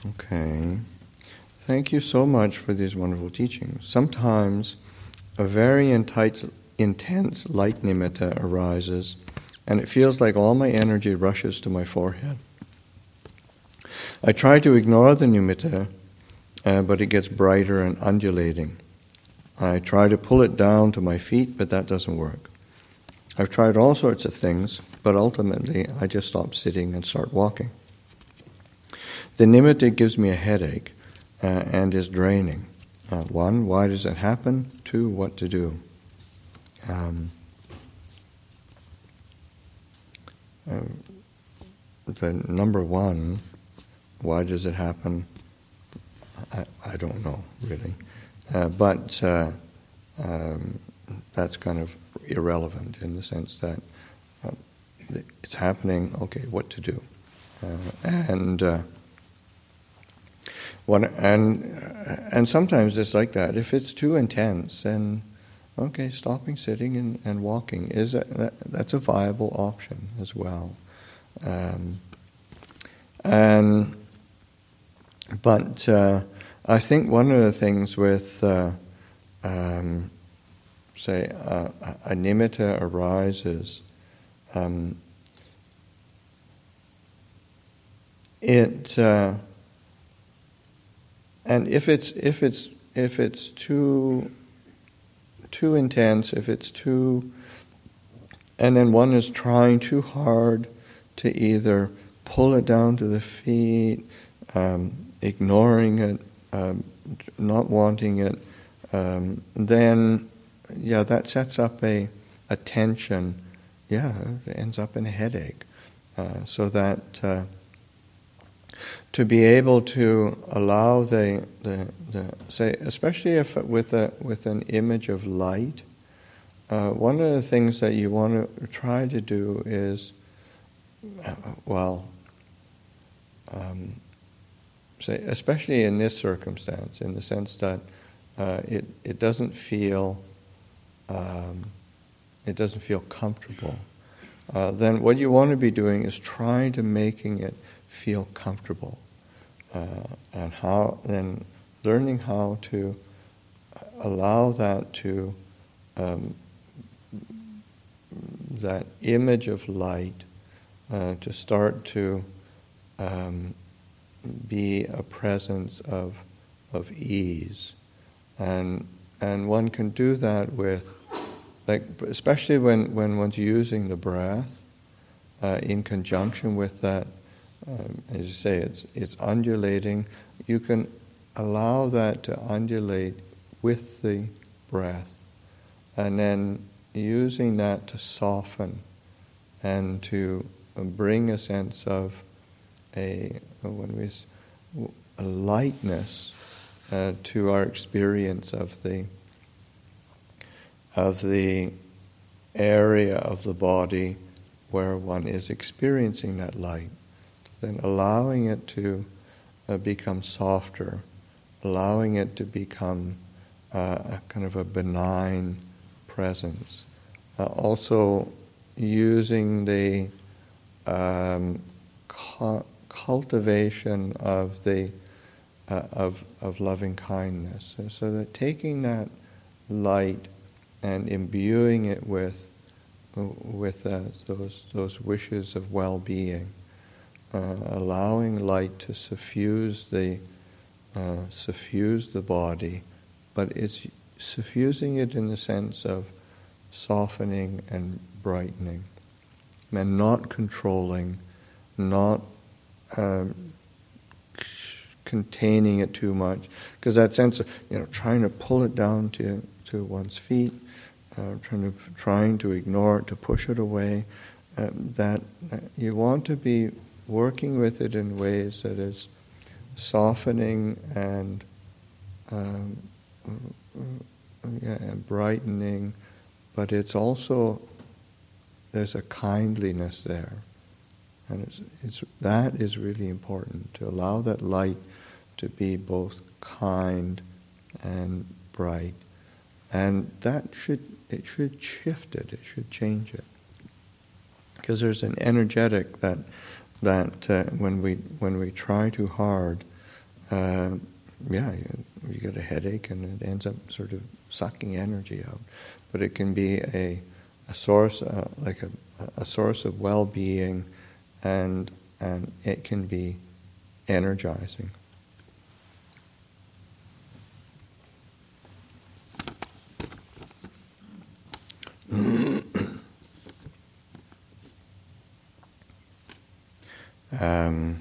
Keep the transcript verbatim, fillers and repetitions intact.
Okay. Thank you so much for these wonderful teachings. Sometimes a very intense, intense light nimitta arises, and it feels like all my energy rushes to my forehead. I try to ignore the nimitta, uh, but it gets brighter and undulating. I try to pull it down to my feet, but that doesn't work. I've tried all sorts of things, but ultimately I just stop sitting and start walking. The nimitta gives me a headache uh, and is draining. Uh, one, why does it happen? Two, what to do? Um, uh, the number one, why does it happen? I, I don't know, really. Uh, but uh, um, that's kind of irrelevant in the sense that uh, it's happening, okay, what to do? Uh, and uh, one, and and sometimes it's like that. If it's too intense, then okay, stopping, sitting, and, and walking is a, that, that's a viable option as well. Um, and but uh, I think one of the things with uh, um, say uh, a nimitta arises, um, it uh, and if it's if it's if it's too too intense, if it's too, and then one is trying too hard to either pull it down to the feet, um, ignoring it, um, not wanting it, um, then yeah, that sets up a, a tension. Yeah, it ends up in a headache. Uh, so that uh, to be able to allow the, the the say, especially if with a with an image of light, uh, one of the things that you want to try to do is, uh, well, um, say, especially in this circumstance, in the sense that uh, it it doesn't feel um, it doesn't feel comfortable. Uh, then what you want to be doing is trying to making it feel comfortable, uh, and how then learning how to allow that to um, that image of light uh, to start to um, be a presence of of ease, and and one can do that with, like, especially when, when one's using the breath uh, in conjunction with that. Um, as you say, it's it's undulating. You can allow that to undulate with the breath, and then using that to soften and to bring a sense of a when we a lightness uh, to our experience of the of the area of the body where one is experiencing that light. Then allowing it to uh, become softer, allowing it to become uh, a kind of a benign presence. Uh, also using the um, cu- cultivation of the uh, of of loving kindness, so, so that taking that light and imbuing it with with uh, those those wishes of well-being. Uh, allowing light to suffuse the uh, suffuse the body, but it's suffusing it in the sense of softening and brightening, and not controlling, not um, containing it too much, because that sense of, you know, trying to pull it down to to one's feet, uh, trying to trying to ignore it, to push it away, uh, that, that you want to be working with it in ways that is softening and um, yeah, and brightening, but it's also, there's a kindliness there, and it's, it's that is really important, to allow that light to be both kind and bright, and that should it should shift it, it should change it, because there's an energetic that. that uh, when we when we try too hard, uh, yeah, you, you get a headache and it ends up sort of sucking energy out. But it can be a, a source, uh, like a, a source of well-being, and and it can be energizing. um,